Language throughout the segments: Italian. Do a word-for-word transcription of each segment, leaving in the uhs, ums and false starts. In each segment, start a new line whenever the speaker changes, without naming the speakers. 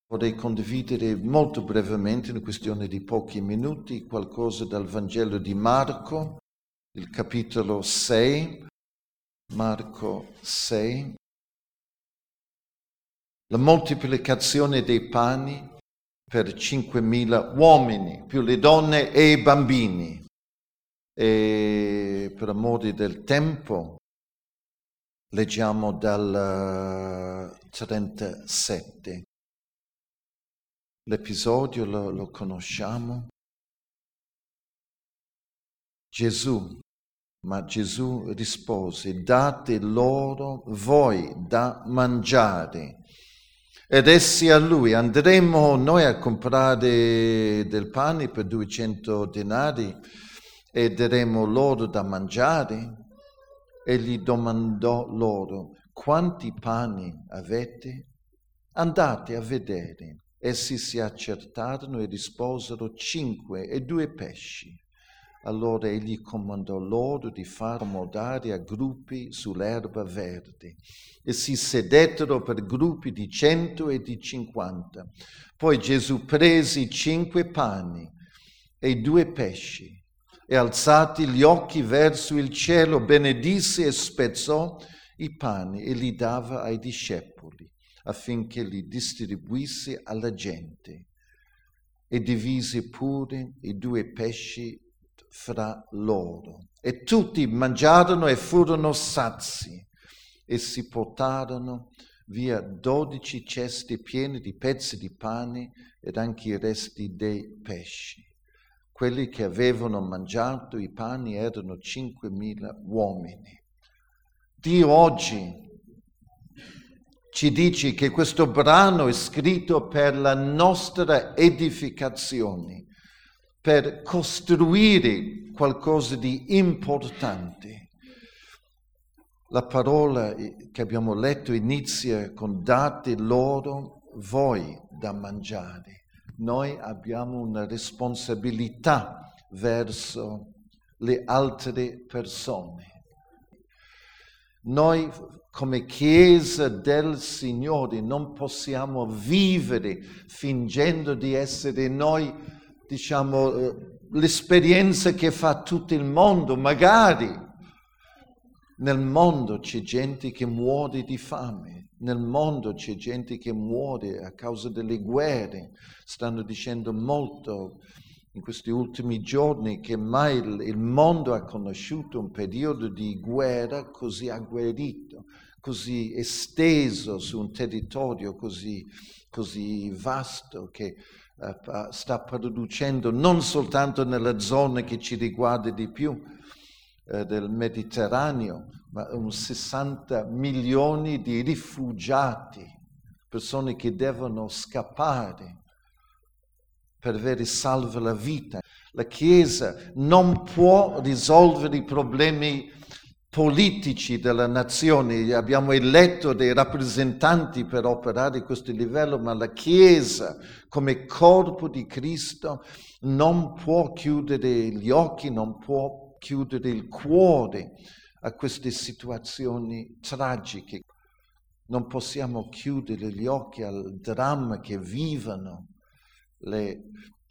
Vorrei condividere molto brevemente, in questione di pochi minuti, qualcosa dal Vangelo di Marco, il capitolo sei, Marco sei. La moltiplicazione dei pani per cinquemila uomini, più le donne e i bambini. E per amore del tempo leggiamo dal trentasette. L'episodio lo, lo conosciamo. Gesù, ma Gesù rispose: date loro voi da mangiare. Ed essi a lui: andremo noi a comprare del pane per duecento denari e daremo loro da mangiare? E gli domandò loro: quanti pani avete? Andate a vedere. Essi si accertarono e risposero: cinque e due pesci. Allora egli comandò loro di far modare a gruppi sull'erba verde, e si sedettero per gruppi di cento e di cinquanta. Poi Gesù prese i cinque pani e i due pesci, e alzati gli occhi verso il cielo, benedisse e spezzò i pani e li dava ai discepoli, affinché li distribuisse alla gente, e divise pure i due pesci fra loro. E tutti mangiarono e furono sazi, e si portarono via dodici ceste piene di pezzi di pane ed anche i resti dei pesci. Quelli che avevano mangiato i pani erano cinquemila uomini. Dio oggi ci dice che questo brano è scritto per la nostra edificazione, per costruire qualcosa di importante. La parola che abbiamo letto inizia con date loro voi da mangiare. Noi abbiamo una responsabilità verso le altre persone. Noi come Chiesa del Signore non possiamo vivere fingendo di essere noi, diciamo, l'esperienza che fa tutto il mondo. Magari nel mondo c'è gente che muore di fame, nel mondo c'è gente che muore a causa delle guerre. Stanno dicendo molto in questi ultimi giorni che mai il mondo ha conosciuto un periodo di guerra così agguerrito, così esteso su un territorio così, così vasto, che uh, sta producendo non soltanto nella zona che ci riguarda di più, uh, del Mediterraneo, ma un sessanta milioni di rifugiati, persone che devono scappare per avere salva la vita. La Chiesa non può risolvere i problemi politici della nazione. Abbiamo eletto dei rappresentanti per operare a questo livello, ma la Chiesa, come corpo di Cristo, non può chiudere gli occhi, non può chiudere il cuore a queste situazioni tragiche. Non possiamo chiudere gli occhi al dramma che vivono Le,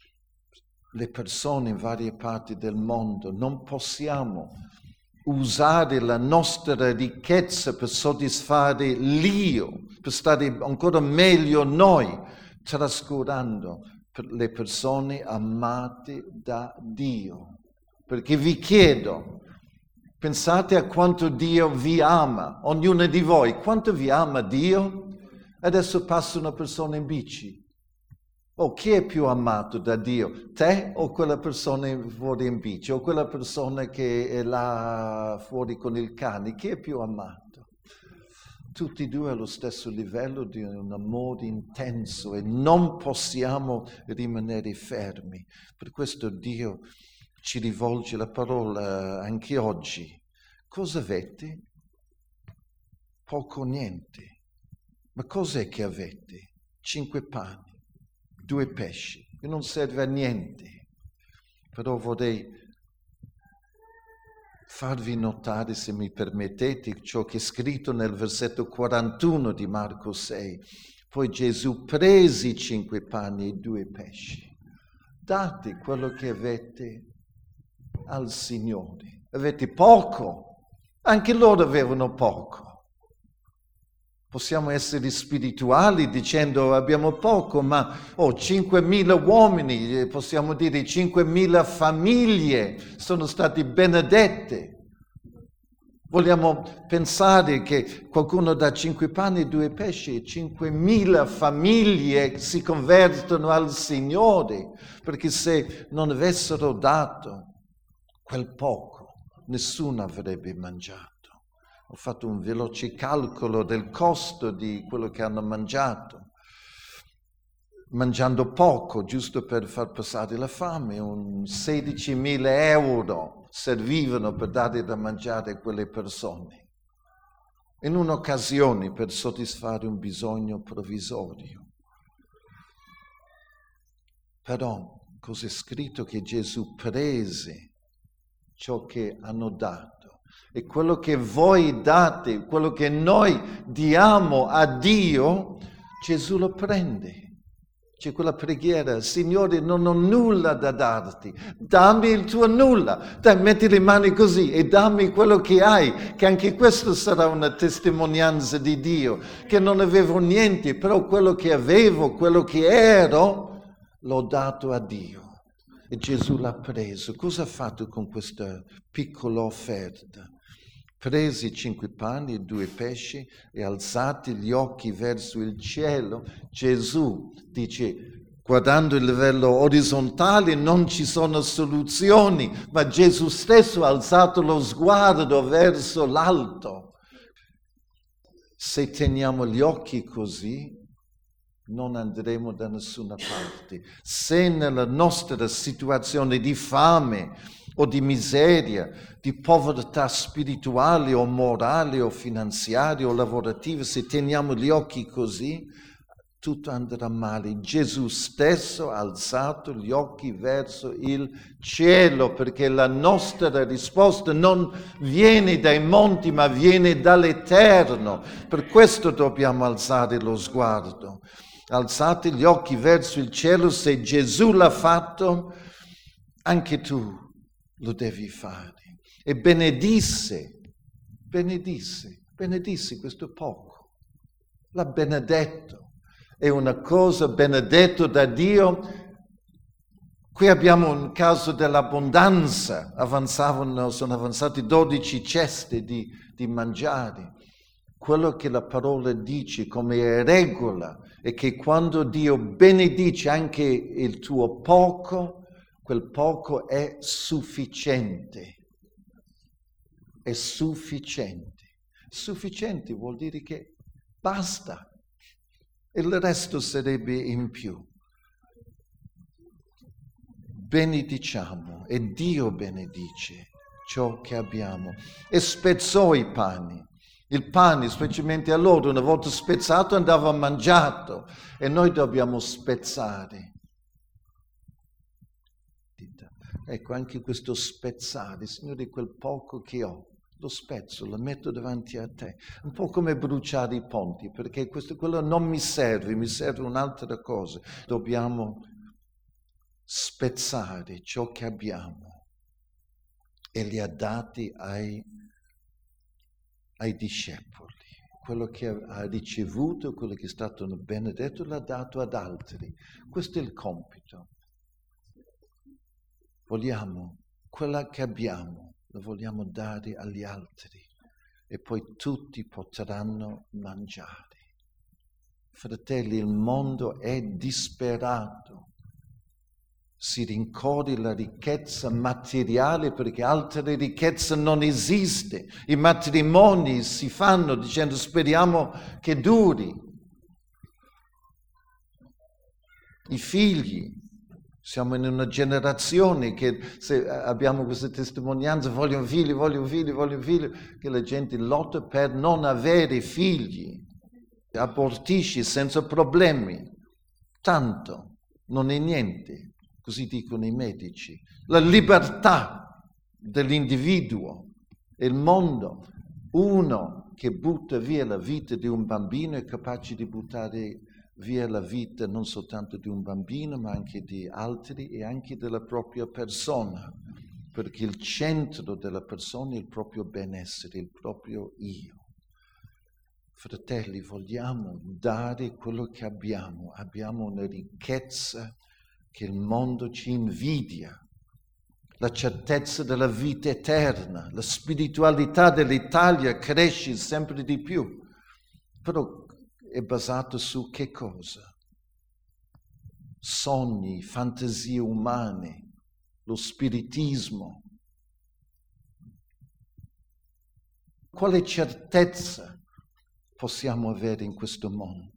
le persone in varie parti del mondo. Non possiamo usare la nostra ricchezza per soddisfare l'io, per stare ancora meglio noi, trascurando le persone amate da Dio. Perché vi chiedo, pensate a quanto Dio vi ama, ognuno di voi, quanto vi ama Dio? Adesso passa una persona in bici. Oh, chi è più amato da Dio? Te o quella persona fuori in bici? O quella persona che è là fuori con il cane? Chi è più amato? Tutti e due allo stesso livello di un amore intenso, e non possiamo rimanere fermi. Per questo Dio ci rivolge la parola anche oggi. Cosa avete? Poco o niente. Ma cos'è che avete? Cinque pani, due pesci, che non serve a niente. Però vorrei farvi notare, se mi permettete, ciò che è scritto nel versetto quarantuno di Marco sei. Poi Gesù prese i cinque pani e due pesci. Date quello che avete al Signore. Avete poco? Anche loro avevano poco. Possiamo essere spirituali dicendo abbiamo poco, ma oh, cinquemila uomini, possiamo dire cinquemila famiglie sono state benedette. Vogliamo pensare che qualcuno dà cinque pani e due pesci e cinquemila famiglie si convertono al Signore, perché se non avessero dato quel poco, nessuno avrebbe mangiato. Ho fatto un veloce calcolo del costo di quello che hanno mangiato. Mangiando poco, giusto per far passare la fame, un sedicimila euro servivano per dare da mangiare a quelle persone. In un'occasione per soddisfare un bisogno provvisorio. Però, cos'è scritto? Che Gesù prese ciò che hanno dato. E quello che voi date, quello che noi diamo a Dio, Gesù lo prende. C'è quella preghiera: Signore, non ho nulla da darti, dammi il tuo nulla. Dai, metti le mani così e dammi quello che hai, che anche questo sarà una testimonianza di Dio, che non avevo niente, però quello che avevo, quello che ero, l'ho dato a Dio. E Gesù l'ha preso. Cosa ha fatto con questa piccola offerta? Presi i cinque pani e due pesci e alzati gli occhi verso il cielo, Gesù dice, guardando il livello orizzontale non ci sono soluzioni, ma Gesù stesso ha alzato lo sguardo verso l'alto. Se teniamo gli occhi così, non andremo da nessuna parte. Se nella nostra situazione di fame o di miseria, di povertà spirituale o morale o finanziaria o lavorativa, se teniamo gli occhi così, tutto andrà male. Gesù stesso ha alzato gli occhi verso il cielo, perché la nostra risposta non viene dai monti, ma viene dall'Eterno. Per questo dobbiamo alzare lo sguardo. Alzate gli occhi verso il cielo, se Gesù l'ha fatto, anche tu lo devi fare. E benedisse, benedisse, benedisse questo poco. L'ha benedetto. È una cosa benedetto da Dio. Qui abbiamo un caso dell'abbondanza. Avanzavano, sono avanzati dodici ceste di, di mangiare. Quello che la parola dice come regola è che quando Dio benedice anche il tuo poco, quel poco è sufficiente. È sufficiente. Sufficiente vuol dire che basta. Il resto sarebbe in più. Benediciamo e Dio benedice ciò che abbiamo. E spezzò i pani. Il pane, specialmente a loro, una volta spezzato andava mangiato e noi dobbiamo spezzare. Ecco, anche questo spezzare, Signore, quel poco che ho, lo spezzo, lo metto davanti a te. Un po' come bruciare i ponti, perché questo, quello non mi serve, mi serve un'altra cosa. Dobbiamo spezzare ciò che abbiamo e li ha dati ai, ai discepoli. Quello che ha ricevuto, quello che è stato benedetto, l'ha dato ad altri. Questo è il compito. Vogliamo, quella che abbiamo, lo vogliamo dare agli altri e poi tutti potranno mangiare. Fratelli, il mondo è disperato. Si rincorre la ricchezza materiale perché altre ricchezza non esiste. I matrimoni si fanno dicendo speriamo che duri. I figli. Siamo in una generazione che se abbiamo questa testimonianza, voglio figli, voglio figli, voglio figli, che la gente lotta per non avere figli. Abortisci senza problemi. Tanto, non è niente. Così dicono i medici. La libertà dell'individuo e il mondo. Uno che butta via la vita di un bambino è capace di buttare via la vita non soltanto di un bambino, ma anche di altri e anche della propria persona, perché il centro della persona è il proprio benessere, il proprio io. Fratelli, vogliamo dare quello che abbiamo. Abbiamo una ricchezza che il mondo ci invidia, la certezza della vita eterna, la spiritualità dell'Italia cresce sempre di più, però è basato su che cosa? Sogni, fantasie umane, lo spiritismo. Quale certezza possiamo avere in questo mondo?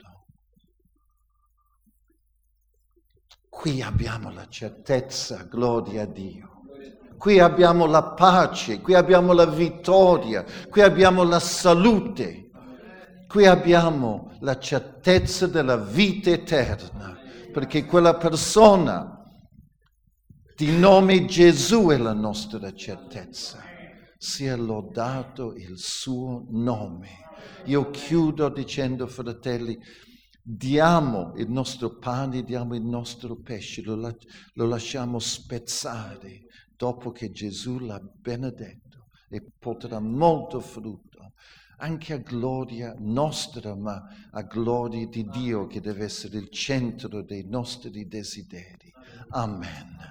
Qui abbiamo la certezza, gloria a Dio. Qui abbiamo la pace, qui abbiamo la vittoria, qui abbiamo la salute, qui abbiamo la certezza della vita eterna, perché quella persona di nome Gesù è la nostra certezza. Sia lodato il suo nome. Io chiudo dicendo, fratelli, diamo il nostro pane, diamo il nostro pesce, lo, la- lo lasciamo spezzare dopo che Gesù l'ha benedetto e porterà molto frutto, anche a gloria nostra, ma a gloria di Dio che deve essere il centro dei nostri desideri. Amen.